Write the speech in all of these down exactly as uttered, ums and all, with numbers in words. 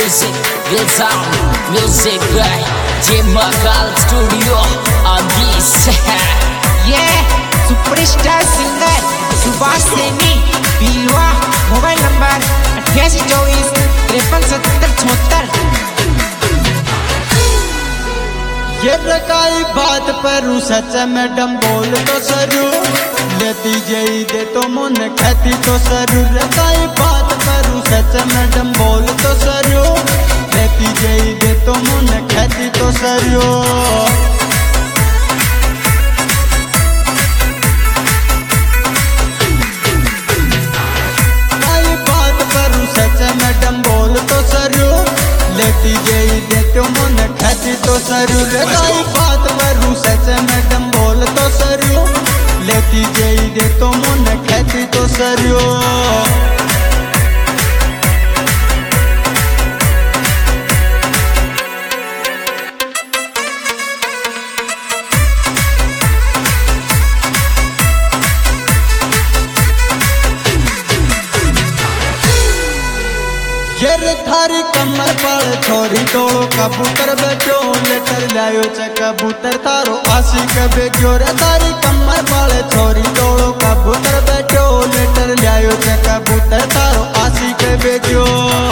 music, good sound, music by J Makal Studio on this. Yeah, superstar singer Subhash Saini पीलवा। Mobile number अट्ठासी चौबीस तिरपन सत्तर चौहत्तर। ये रकाई बात पर सच मैडम बोल तो सरू लेती जई दे तो मन कहती तो सरू। रकाई बात पर सच मैडम बोल तो सरू लेती जई दे तो मन कहती तो सरू। मैडम बोल तो सरू लेती जई दे तो मन कहती तो सरू। रकाई बात करू सच मैडम बोल तो सरू लेती जई दे तो मन कहती तो सरू। ये थारी कमर पर छोरी डोलो कबूतर बैठो लेटर लायो च कबूतर थारो आशिक बेजो। रे थारी कमर पर छोरी डोलो कबूतर बैठो लेटर लायो च कबूतर थारो आशिक बेजो।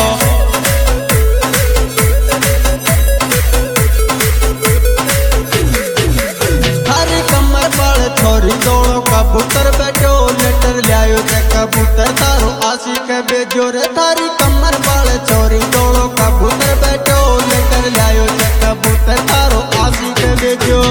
थारी कमर पर छोरी डोलो कबूतर बैठो लेटर लायो च कबूतर थारो आशिक बेजो। रे थारी कमर वाले छोरी डोलो कबूतर बैठो लेकर लायो च कबूतर थारो आशिक बेजो।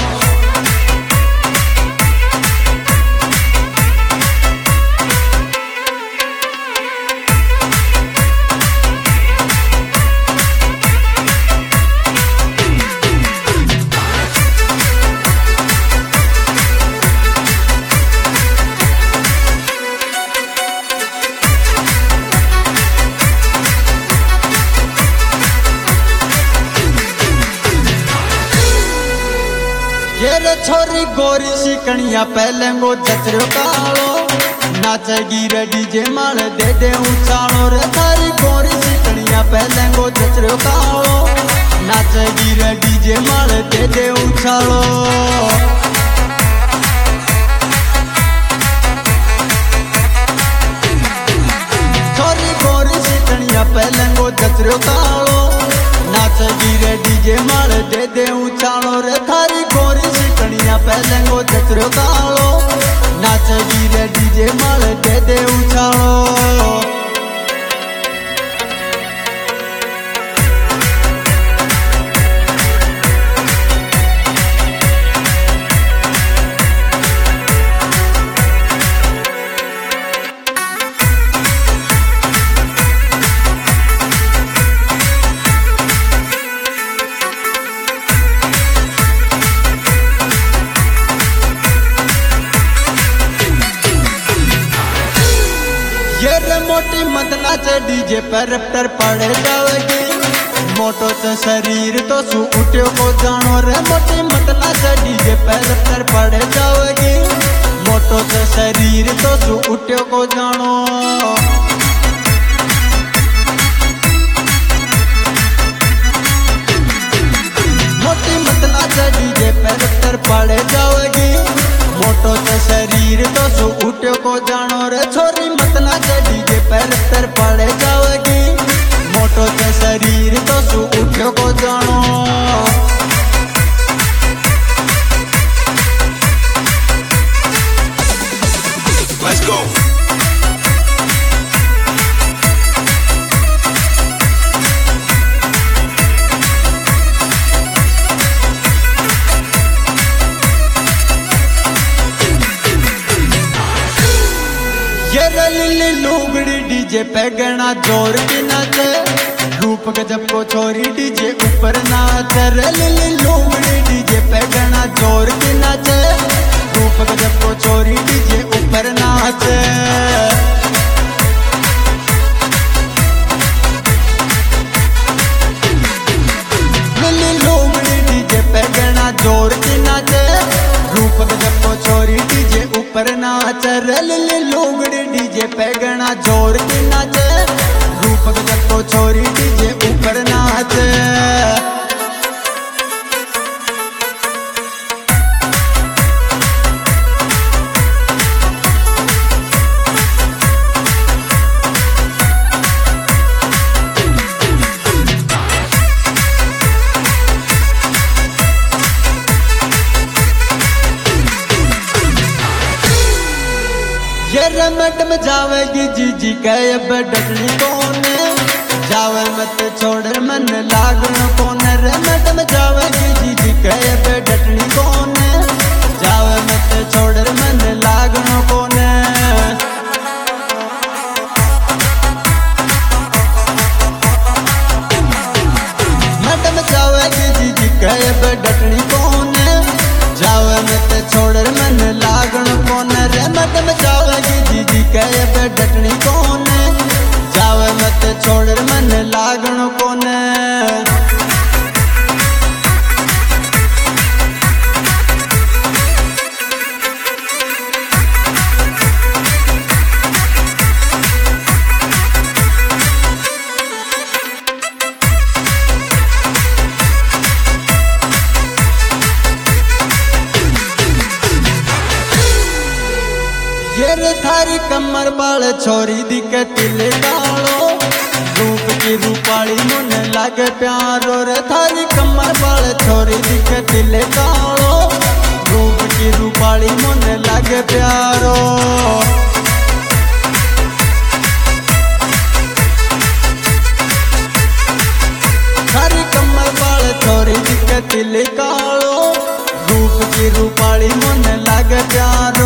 ये छोरी गोरी शिकनिया पहले गो जचरो कालो नाचेगी रे डीजे माल दे दे उछालो। रे थारी गोरी शिकनिया पहले गो जचरो कालो नाचेगी रे डीजे माल दे दे उछालो। छोरी गोरी शिकनिया पहले गो जचरो कालो नाचेगी रे डीजे माल दे दे उछालो। रे थारी गोरी शिकनिया पहले गो जचरो कालो नाचेगी रे डीजे माल दे दे उछालो। ये रे मोटी मत नाचे डीजे पर रफ्तार पड़ जाएगी मोटो से शरीर तो सु उठ्यो को जानो। रे मोटी मत नाचे डीजे पर रफ्तार पड़ जाएगी मोटो से शरीर तो सु उठ्यो को जानो। मोटी मत नाचे डीजे पर रफ्तार पड़ जाएगी मोटो से शरीर तो सु उठ्यो को जानो। रे छोरी मत नाचे डीजे पर तर पड़ जाएगी मोटो से शरीर तो सु उठ्यो को जानो। Let's go. ये रली लुगड़ी डीजे पे गना जोर की नाचे रूप गजब को छोरी डीजे ऊपर नाचे। रली लुगड़ी डीजे पे गना जोर की नाचे रूप गजब को छोरी डीजे ऊपर नाचे। रली लुगड़ी डीजे पे गना जोर की नाचे रूप गजब को छोरी डीजे ऊपर नाचे। रली लुगड़ी डीजे पे गना जोर की नाचे रूप गजब को छोरी डीजे ऊपर नाच। ये रे मैडम जावेगी जीजी कहे अब डटनी कौन जावे मत छोड़ मन लागनो कौन रे मैडम जावेगी जीजी कहे अब डटनी कौन जावे मत छोड़ मन लागनो कौन। मैडम जावेगी जीजी कहे अब डटनी कौन जावे मत छोड़ मन लागनो कौन रे मैडम जावेगी जीजी कहे अब डटनी कौन जावे मत छोड़ मन लागनो कौन। ये रे थारी कमर बाल छोरी दिखे तिले डालो रूप की रूपाली मन लागे प्यारो रे थारी कमर बाल छोरी दिखे तिले डालो रूप की रूपाली मन लागे प्यारो। थारी कमर बाल छोरी दिखे तिले कालो रूप की रूपाली मन लागे प्यारो